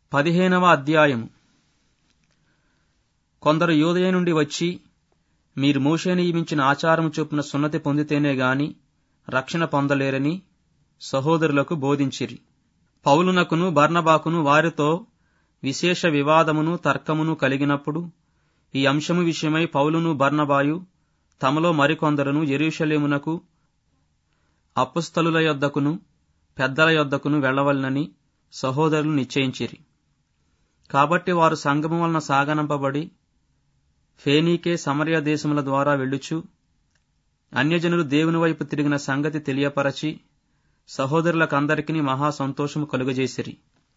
15వ అధ్యాయము. కొందరు యూదయ నుండి వచ్చి, మీరు మోషే నియమించిన ఆచారము చొప్పున సున్నతి పొందితేనే గాని రక్షణ పొందలేరని సహోదరులకు బోధించిరి. పౌలునకును బర్నబాకును వారితో విశేష వివాదమును తర్కమును కలిగినప్పుడు ఈ అంశము విషయమై పౌలును బర్నబాయు తమలో మరికొందరును యెరూషలేమునకు అపొస్తలుల యొద్దకును పెద్దల యొద్దకును వెళ్లవలెనని సహోదరులు నిశ్చయించిరి. కాబట్టి వారు సంగము వలన సాగనంపబడి ఫేనీకే సమరయ దేశముల ద్వారా వెళ్ళుచు అన్యజనులు దేవుని వైపు తిరిగిన సంగతి తెలియపరచి సహోదరులకందరికీ మహా సంతోషము కలుగజేసిరి.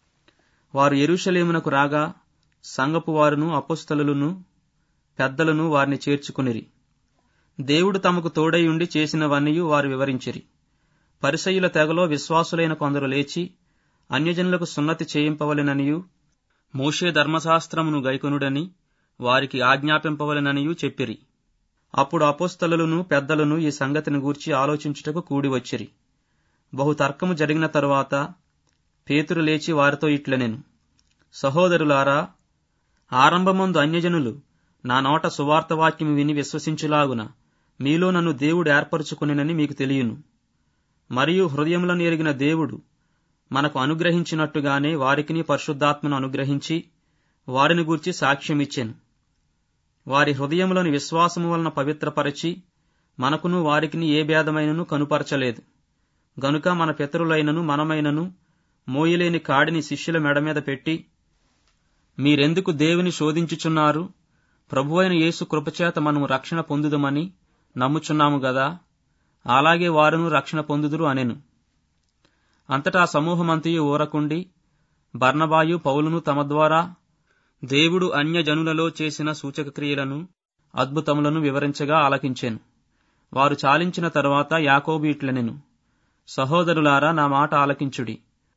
వారు యెరూషలేమునకు రాగా సంగపు వారును అపొస్తలులను పెద్దలను వారిని చేర్చుకునిరి. దేవుడు తమకు తోడై ఉండి చేసినవన్నీ వారు వివరించిరి. పరిసయ్యుల తెగలో విశ్వాసులైన కొందరు లేచి అన్యజనులకు సున్నతి చేయింపవలెననియు మోషే ధర్మశాస్త్రమును గైకొనుడని వారికి ఆజ్ఞాపింపవలెననియు చెప్పిరి. అప్పుడు అపొస్తలులను పెద్దలను ఈ సంగతిని గూర్చి ఆలోచించుటకు కూడివచ్చిరి. బహుతర్కము జరిగిన తరువాత పేతురు లేచి వారితో ఇట్లనెను, సహోదరులారా, ఆరంభమందు అన్యజనులు నా నోట సువార్త వాక్యము విని విశ్వసించులాగున మీలో నన్ను దేవుడు ఏర్పరచుకునేనని మీకు తెలియను. మరియు హృదయములను ఎరిగిన దేవుడు మనకు అనుగ్రహించినట్టుగానే వారికిని పరిశుద్ధాత్మను అనుగ్రహించి వారిని గూర్చి సాక్ష్యమిచ్చెను. వారి హృదయములను విశ్వాసము వలన పవిత్రపరచి మనకును వారికిని ఏ భేదమైనను కనుపరచలేదు. గనుక మన పితరులైనను మనమైనను మోయలేని కాడిని శిష్యుల మెడ మీద పెట్టి, మీరెందుకు దేవుని శోధించుచున్నారు? ప్రభువైన యేసు కృపచేత మనము రక్షణ పొందుదమని నమ్ముచున్నాము గదా, అలాగే వారును రక్షణ పొందుదురు అనెను. అంతటా సమూహమంతయు ఊరకుండి బర్నబాయు పౌలును తమ ద్వారా దేవుడు అన్యజనులలో చేసిన సూచకక్రియలను అద్భుతములను వివరించగా ఆలకించెను. వారు చాలించిన తరువాత యాకోబు ఇట్లనెను, సహోదరులారా, నా మాట ఆలకించుడి.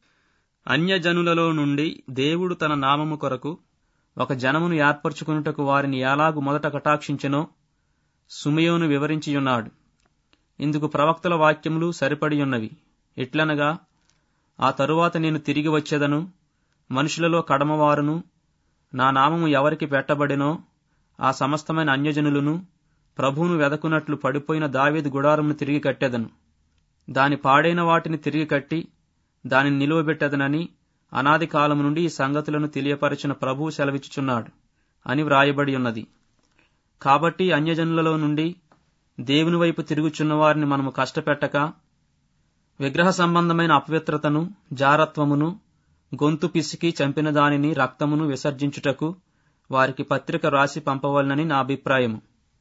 అన్యజనులలో నుండి దేవుడు తన నామము కొరకు ఒక జనమును ఏర్పరచుకొనుటకు వారిని ఎలాగు మొదట కటాక్షించెనో సుమయోను వివరించియున్నాడు. ఇందుకు ప్రవక్తల వాక్యములు సరిపడియున్నవి. ఎట్లనగా, ఆ తరువాత నేను తిరిగి వచ్చేదను, మనుషులలో కడమవారును నా నామము ఎవరికి పెట్టబడినో ఆ సమస్తమైన అన్యజనులను ప్రభువును వెదకునట్లు పడిపోయిన దావీదు గుడారమును తిరిగి కట్టెదను. దాని పాడైన వాటిని తిరిగి కట్టి దానిని నిలువబెట్టెదనని అనాది కాలము నుండి ఈ సంగతులను తెలియపరచిన ప్రభువు సెలవిచ్చుచున్నాడు అని వ్రాయబడి ఉన్నది. కాబట్టి అన్యజనులలో నుండి దేవుని వైపు తిరుగుచున్న వారిని మనము కష్టపెట్టక విగ్రహ సంబంధమైన అపవిత్రతను జారత్వమును గొంతు పిసికి చంపిన దానిని రక్తమును విసర్జించుటకు వారికి పత్రిక రాసి పంపవలనని నా అభిప్రాయము.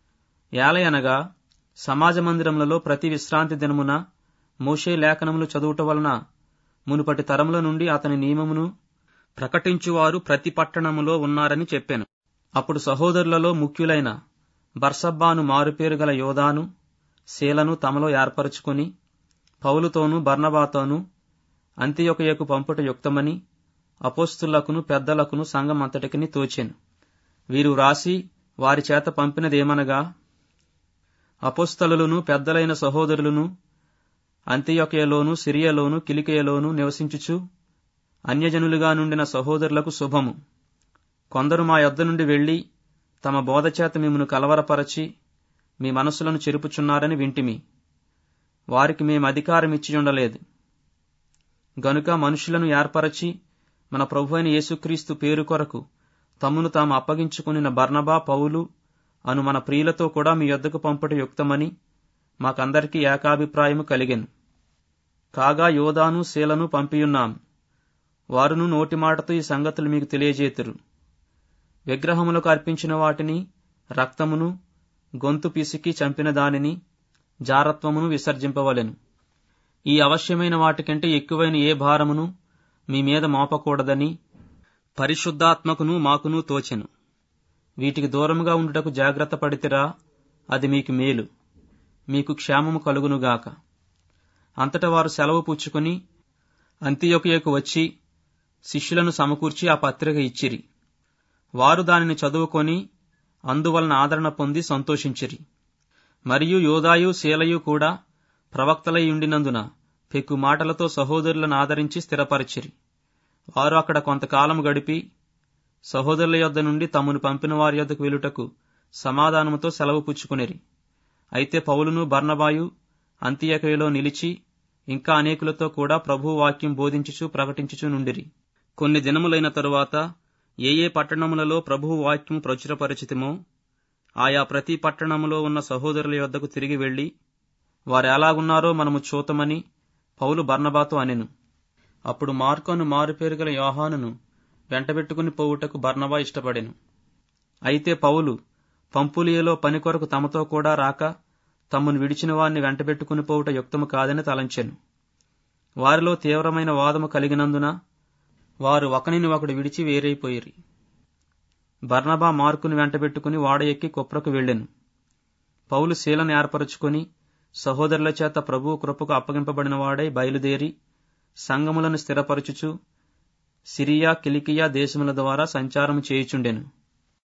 ఏలయనగా సమాజ మందిరములలో ప్రతి విశ్రాంతి దినమున మోషే లేఖనములు చదువుట వలన మునుపటి తరముల నుండి అతని నియమమును ప్రకటించువారు ప్రతి పట్టణములో ఉన్నారని చెప్పెను. అప్పుడు సహోదరులలో ముఖ్యులైన బర్సబ్బాను మారుపేరు గల యోదాను శీలను తమలో ఏర్పరచుకుని పౌలుతోనూ బర్నబాతోనూ అంతియొకయకు పంపుట యుక్తమని అపోస్తులకును పెద్దలకును సంఘమంతటికిని తోచెను. వీరు వ్రాసి వారి చేత పంపినదేమనగా, అపోస్తలులను పెద్దలైన సహోదరులను అంతియొకయలోను సిరియలోను కిలికియలోను నివసించుచు అన్యజనులుగా నుండిన సహోదరులకు శుభము. కొందరు మా యొద్ద నుండి వెళ్లి తమ బోధచేత మిమ్మును కలవరపరచి మీ మనస్సులను చెరుపుచున్నారని వింటిమి. వారికి మేము అధికారమిచ్చియుండలేదు. గనుక మనుషులను ఏర్పరచి మన ప్రభువైన యేసుక్రీస్తు పేరు కొరకు తమ్మును తాము అప్పగించుకునిన బర్నబా పౌలు అను మన ప్రియులతో కూడా మీ యొద్దకు పంపుట యుక్తమని మాకందరికీ ఏకాభిప్రాయము కలిగెను. కాగా యోదాను శీలను పంపియున్నాం. వారును నోటి మాటతో ఈ సంగతులు మీకు తెలియజేతురు. విగ్రహములకు అర్పించిన వాటిని, రక్తమును, గొంతు పిసికి చంపిన దానిని, జారత్వమును విసర్జింపవలెను. ఈ అవశ్యమైన వాటికంటే ఎక్కువైన ఏ భారమును మీ మీద మోపకూడదని పరిశుద్ధాత్మకును మాకును తోచెను. వీటికి దూరముగా ఉండుటకు జాగ్రత్త పడితిరా, అది మీకు మేలు, మీకు క్షేమము కలుగునుగాక. అంతటా వారు సెలవు పుచ్చుకుని అంతియొకయకు వచ్చి శిష్యులను సమకూర్చి ఆ పత్రిక ఇచ్చిరి. వారు దానిని చదువుకొని అందువలన ఆదరణ పొంది సంతోషించిరి. మరియు యోదాయు శీలయు కూడా ప్రవక్తలై ఉండినందున పెక్కు మాటలతో సహోదరులను ఆదరించి స్థిరపరిచిరి. వారు అక్కడ కొంతకాలం గడిపి సహోదరుల యొద్ద నుండి తమను పంపిన వారి యొద్దకు వెలుటకు సమాధానముతో సెలవు పుచ్చుకునిరి. అయితే పౌలును బర్నబాయు అంతియొకయలో నిలిచి ఇంకా అనేకులతో కూడా ప్రభువు వాక్యం బోధించుచు ప్రకటించుచు నుండిరి. కొన్ని దినములైన తరువాత ఏ పట్టణములలో ప్రభువు వాక్యం ప్రచురపరిచితిమో ఆయా ప్రతి పట్టణములో ఉన్న సహోదరుల యొద్దకు తిరిగి వెళ్లి వారెలాగున్నారో మనము చూతమని పౌలు బర్నబాతో అనెను. అప్పుడు మార్కోను మారుపేరు గల యోహానును వెంటబెట్టుకుని పోవుటకు బర్నబా ఇష్టపడెను. అయితే పౌలు పంపులియలో పని కొరకు తమతో కూడా రాక తమ్మును విడిచిన వారిని వెంటబెట్టుకుని పోవుట యుక్తము కాదని తలంచెను. వారిలో తీవ్రమైన వాదము కలిగినందున వారు ఒకనిని ఒకడు విడిచి వేరైపోయిరి. బర్నబా మార్కును వెంటబెట్టుకుని ఓడ ఎక్కి కుప్రకు వెళ్లెను. పౌలు శీలను ఏర్పరచుకుని సహోదరుల చేత ప్రభువు కృపకు అప్పగింపబడిన వాడై బయలుదేరి సంఘములను స్థిరపరచుచు సిరియా కిలికియా దేశముల ద్వారా సంచారము చేయుచుండెను.